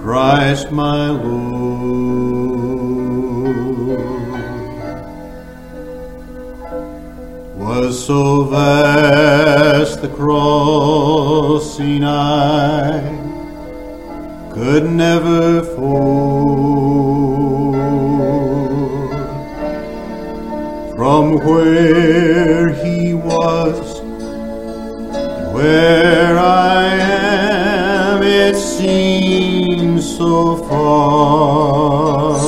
Christ my Lord. Was so vast the cross seen I could never fold. From where he was and where I am, it seems so far.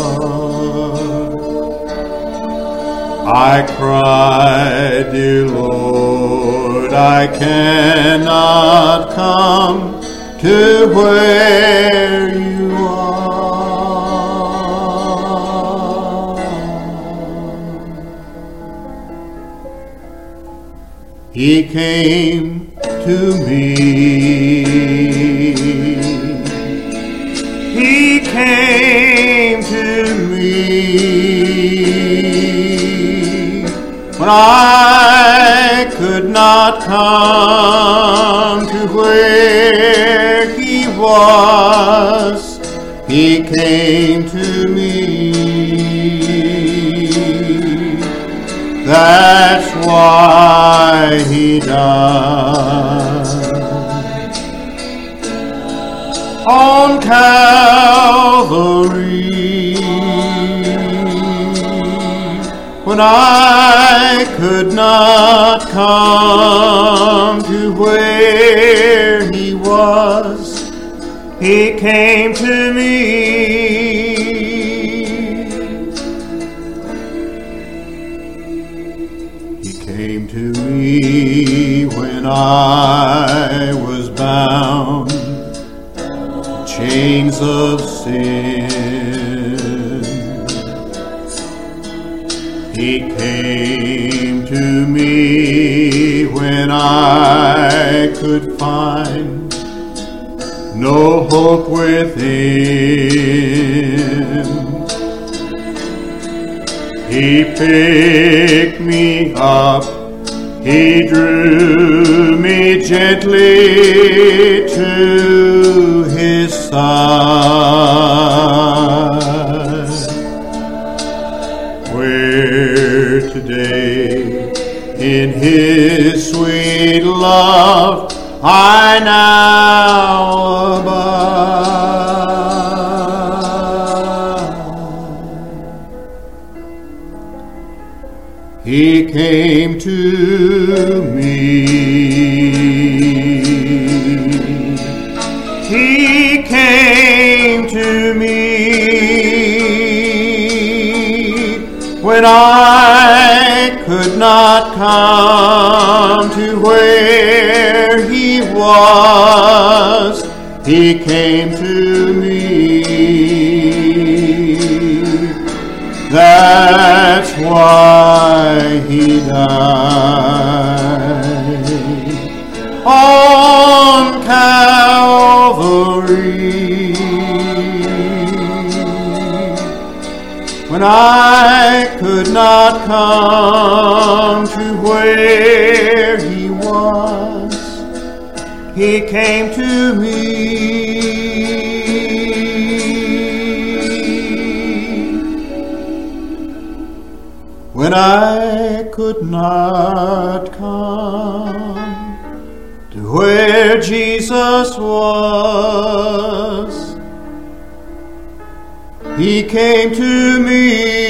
I cried, dear Lord, I cannot come to where you are. He came to me. He came to me. When I could not come to where he was, he came to me. That's why he died on Calvary. When I could not come to where he was, he came to me. He came to me when I was bound in chains of sin. He came to me when I could find no hope within. He picked me up, he drew me gently to his side. Where today in his sweet love I now abide. He came to me. He came to me when I could not come to where he was. He came to me. That's why he died on Calvary. When I could not come to where he was, he came to me. When I could not come to where Jesus was, he came to me.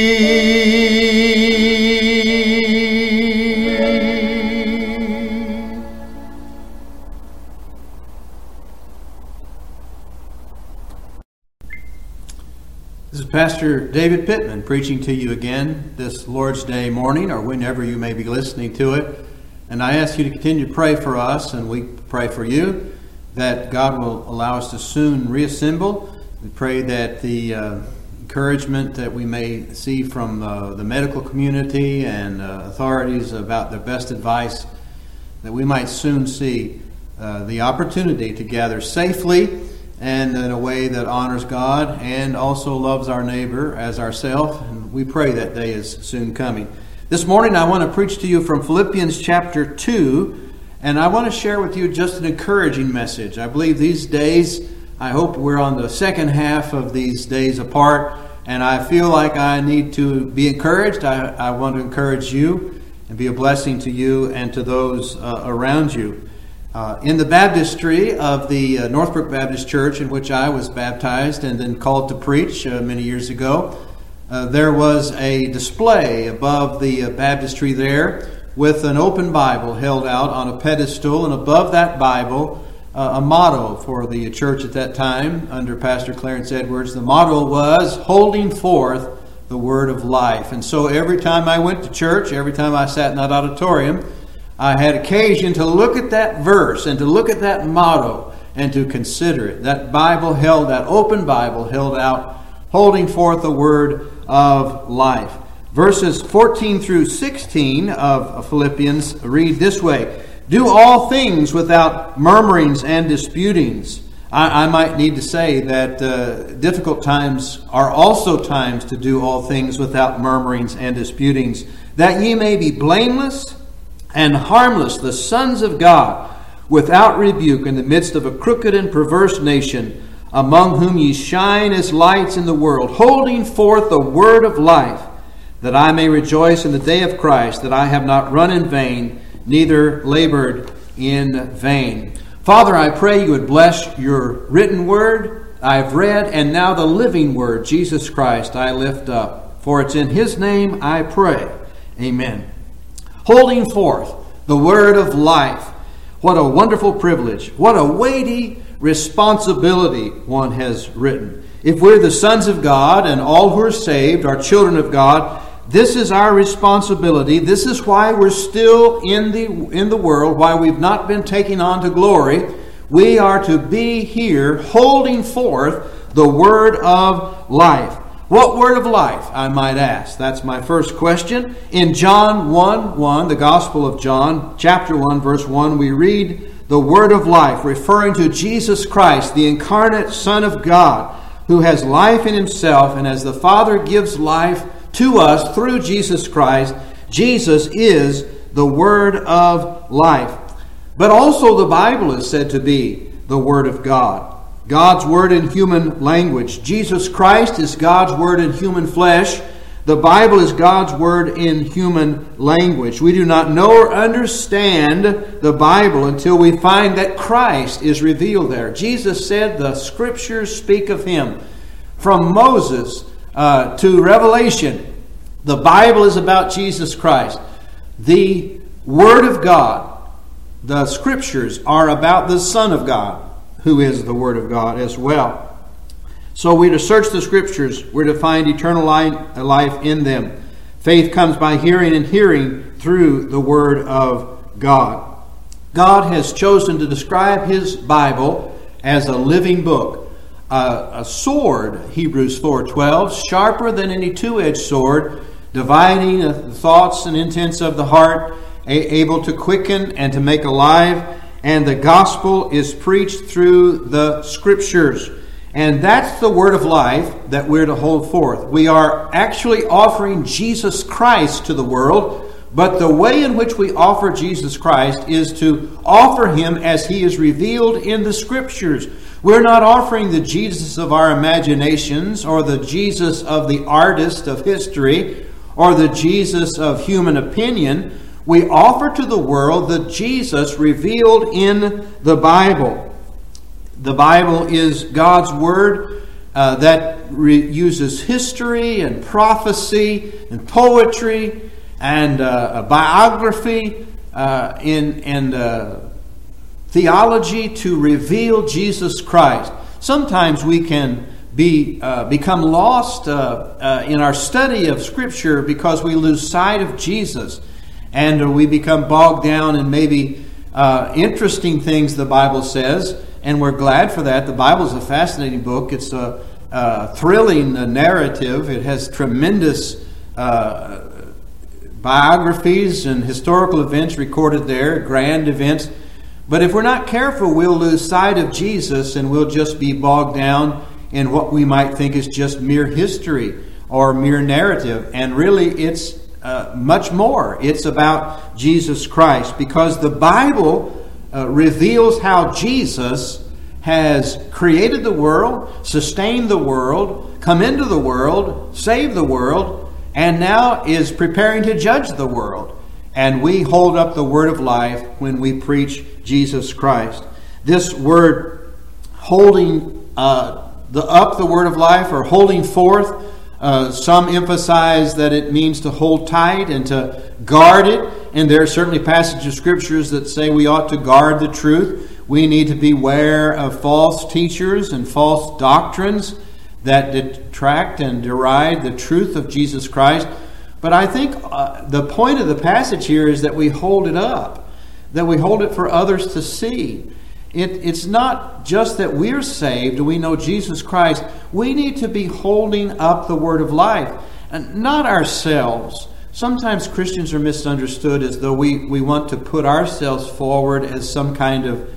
This is Pastor David Pittman preaching to you again this Lord's Day morning, or whenever you may be listening to it. And I ask you to continue to pray for us, and we pray for you, that God will allow us to soon reassemble. We pray that the encouragement that we may see from the medical community and authorities about the best advice, that we might soon see the opportunity to gather safely and in a way that honors God and also loves our neighbor as ourselves. And we pray that day is soon coming. This morning I want to preach to you from Philippians chapter 2, and I want to share with you just an encouraging message. I believe these days I hope we're on the second half of these days apart, and I feel like I need to be encouraged. I want to encourage you and be a blessing to you and to those around you. In the baptistry of the Northbrook Baptist Church, in which I was baptized and then called to preach many years ago, there was a display above the baptistry there with an open Bible held out on a pedestal, and above that Bible, a motto for the church at that time under Pastor Clarence Edwards. The motto was, holding forth the word of life. And so every time I went to church, every time I sat in that auditorium, I had occasion to look at that verse and to look at that motto and to consider it. That Bible held, that open Bible held out, holding forth the word of life. Verses 14 through 16 of Philippians read this way: do all things without murmurings and disputings. I might need to say that difficult times are also times to do all things without murmurings and disputings, that ye may be blameless and harmless, the sons of God, without rebuke, in the midst of a crooked and perverse nation, among whom ye shine as lights in the world, holding forth the word of life, that I may rejoice in the day of Christ, that I have not run in vain, neither labored in vain. Father, I pray you would bless your written word I've read, and now the living word, Jesus Christ, I lift up. For it's in his name I pray. Amen. Holding forth the word of life. What a wonderful privilege. What a weighty responsibility one has written. If we're the sons of God and all who are saved are children of God, this is our responsibility. This is why we're still in the world, why we've not been taken on to glory. We are to be here holding forth the word of life. What word of life, I might ask? That's my first question. In John 1:1, the Gospel of John, chapter 1, verse 1, we read the word of life, referring to Jesus Christ, the incarnate Son of God, who has life in himself, and as the Father gives life to us through Jesus Christ, Jesus is the word of life. But also the Bible is said to be the word of God. God's word in human language. Jesus Christ is God's word in human flesh. The Bible is God's word in human language. We do not know or understand the Bible until we find that Christ is revealed there. Jesus said the Scriptures speak of him. From Moses to Revelation, the Bible is about Jesus Christ. The Word of God, the Scriptures, are about the Son of God, who is the Word of God as well. So we're to search the Scriptures. We're to find eternal life in them. Faith comes by hearing, and hearing through the Word of God. God has chosen to describe his Bible as a living book. A sword, Hebrews 4:12, sharper than any two-edged sword, dividing the thoughts and intents of the heart, able to quicken and to make alive. And the gospel is preached through the Scriptures. And that's the word of life that we're to hold forth. We are actually offering Jesus Christ to the world, but the way in which we offer Jesus Christ is to offer him as he is revealed in the Scriptures. We're not offering the Jesus of our imaginations, or the Jesus of the artist of history, or the Jesus of human opinion. We offer to the world the Jesus revealed in the Bible. The Bible is God's Word that uses history and prophecy and poetry and a biography and theology to reveal Jesus Christ. Sometimes we can become lost in our study of Scripture because we lose sight of Jesus, and we become bogged down in maybe interesting things the Bible says, and we're glad for that. The Bible is a fascinating book. It's a thrilling narrative. It has tremendous biographies and historical events recorded there, grand events. But if we're not careful, we'll lose sight of Jesus, and we'll just be bogged down in what we might think is just mere history or mere narrative. And really, it's much more. It's about Jesus Christ, because the Bible reveals how Jesus has created the world, sustained the world, come into the world, saved the world, and now is preparing to judge the world. And we hold up the word of life when we preach Jesus Christ. This word, holding up the word of life, or holding forth, some emphasize that it means to hold tight and to guard it. And there are certainly passages of scriptures that say we ought to guard the truth. We need to beware of false teachers and false doctrines that detract and deride the truth of Jesus Christ. But I think the point of the passage here is that we hold it up, that we hold it for others to see. It's not just that we're saved and we know Jesus Christ. We need to be holding up the word of life, and not ourselves. Sometimes Christians are misunderstood as though we want to put ourselves forward as some kind of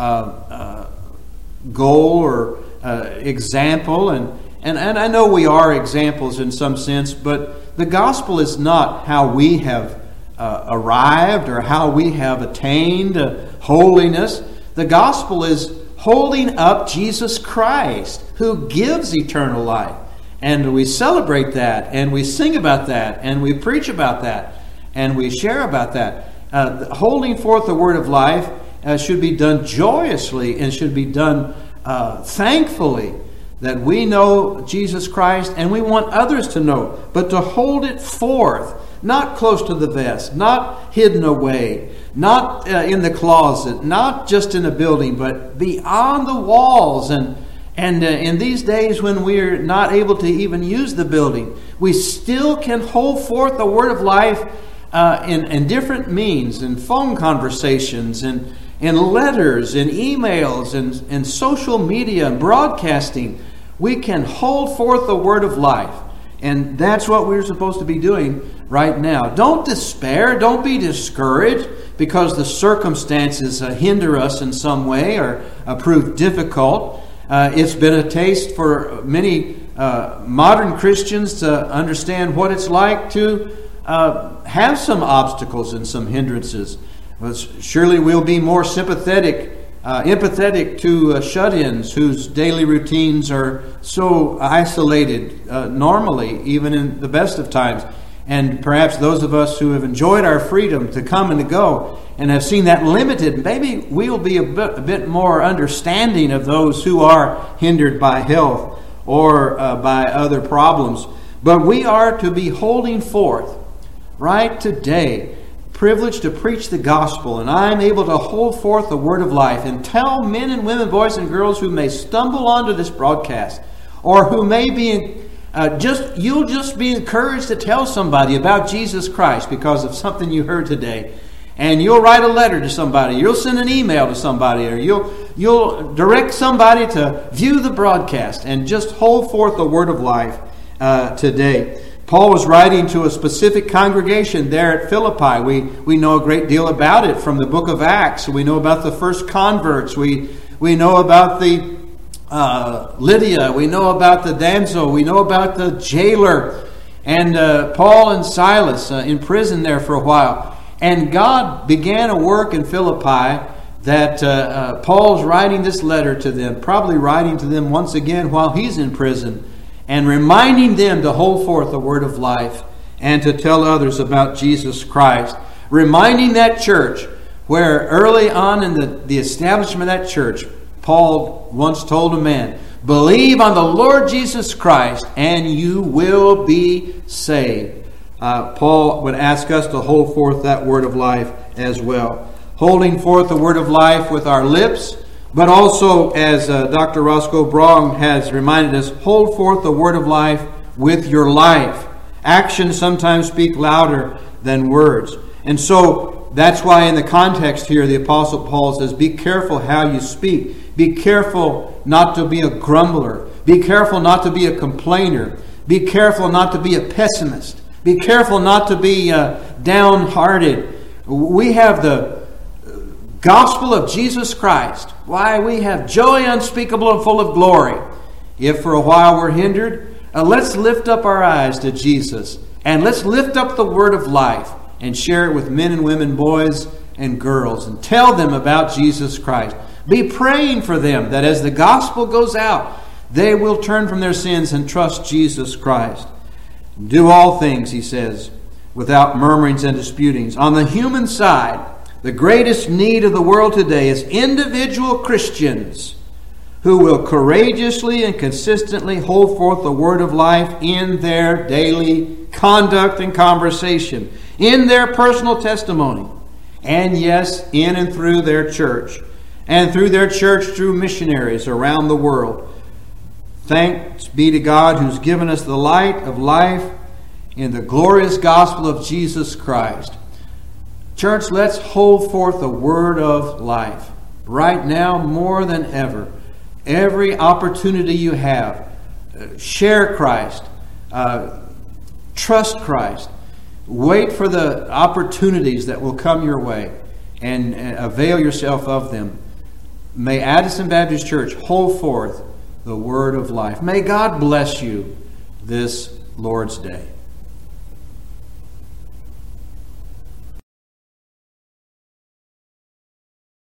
goal or example. And I know we are examples in some sense, but the gospel is not how we have arrived or how we have attained holiness. The gospel is holding up Jesus Christ, who gives eternal life. And we celebrate that, and we sing about that, and we preach about that, and we share about that. Holding forth the word of life should be done joyously and should be done thankfully, that we know Jesus Christ and we want others to know. But to hold it forth, not close to the vest, not hidden away, not in the closet, not just in a building, but beyond the walls. And in these days when we're not able to even use the building, we still can hold forth the word of life in different means, in phone conversations, in letters, in emails, in social media, and broadcasting. We can hold forth the word of life. And that's what we're supposed to be doing right now. Don't despair. Don't be discouraged because the circumstances hinder us in some way or prove difficult. It's been a taste for many modern Christians to understand what it's like to have some obstacles and some hindrances. Surely we'll be more empathetic to shut-ins whose daily routines are so isolated normally, even in the best of times. And perhaps those of us who have enjoyed our freedom to come and to go and have seen that limited, maybe we'll be a bit more understanding of those who are hindered by health or by other problems. But we are to be holding forth right today, privileged to preach the gospel, and I'm able to hold forth the word of life and tell men and women, boys and girls who may stumble onto this broadcast or who may be you'll just be encouraged to tell somebody about Jesus Christ because of something you heard today. And you'll write a letter to somebody, you'll send an email to somebody, or you'll direct somebody to view the broadcast and just hold forth the word of life today. Paul was writing to a specific congregation there at Philippi. We know a great deal about it from the book of Acts. We know about the first converts. We know about the Lydia. We know about the damsel. We know about the jailer. And Paul and Silas in prison there for a while. And God began a work in Philippi that Paul's writing this letter to them, probably writing to them once again while he's in prison, and reminding them to hold forth the word of life and to tell others about Jesus Christ. Reminding that church where early on in the establishment of that church, Paul once told a man, believe on the Lord Jesus Christ and you will be saved. Paul would ask us to hold forth that word of life as well. Holding forth the word of life with our lips, but also, as Dr. Roscoe Braun has reminded us, hold forth the word of life with your life. Actions sometimes speak louder than words. And so that's why in the context here, the Apostle Paul says, be careful how you speak. Be careful not to be a grumbler. Be careful not to be a complainer. Be careful not to be a pessimist. Be careful not to be downhearted. We have the gospel of Jesus Christ. Why, we have joy unspeakable and full of glory. If for a while we're hindered, let's lift up our eyes to Jesus. And let's lift up the word of life and share it with men and women, boys and girls, and tell them about Jesus Christ. Be praying for them that as the gospel goes out, they will turn from their sins and trust Jesus Christ. Do all things, he says, without murmurings and disputings. On the human side, the greatest need of the world today is individual Christians who will courageously and consistently hold forth the word of life in their daily conduct and conversation, in their personal testimony, and yes, in and through their church, and through their church through missionaries around the world. Thanks be to God who's given us the light of life in the glorious gospel of Jesus Christ. Church, let's hold forth the word of life right now more than ever. Every opportunity you have, share Christ, trust Christ. Wait for the opportunities that will come your way and avail yourself of them. May Addison Baptist Church hold forth the word of life. May God bless you this Lord's Day.